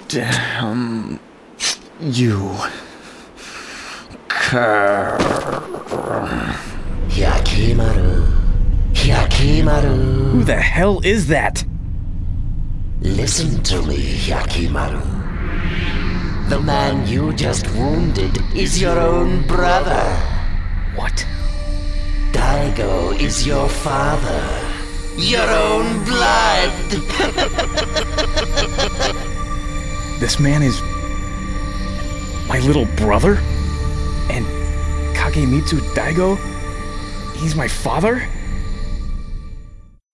Damn you. Hyakimaru. Hyakimaru. Who the hell is that? Listen to me, Hyakimaru. The man you just wounded is your own brother. What? Daigo is your father. Your own blood. This man is my little brother? And Kagemitsu Daigo? He's my father?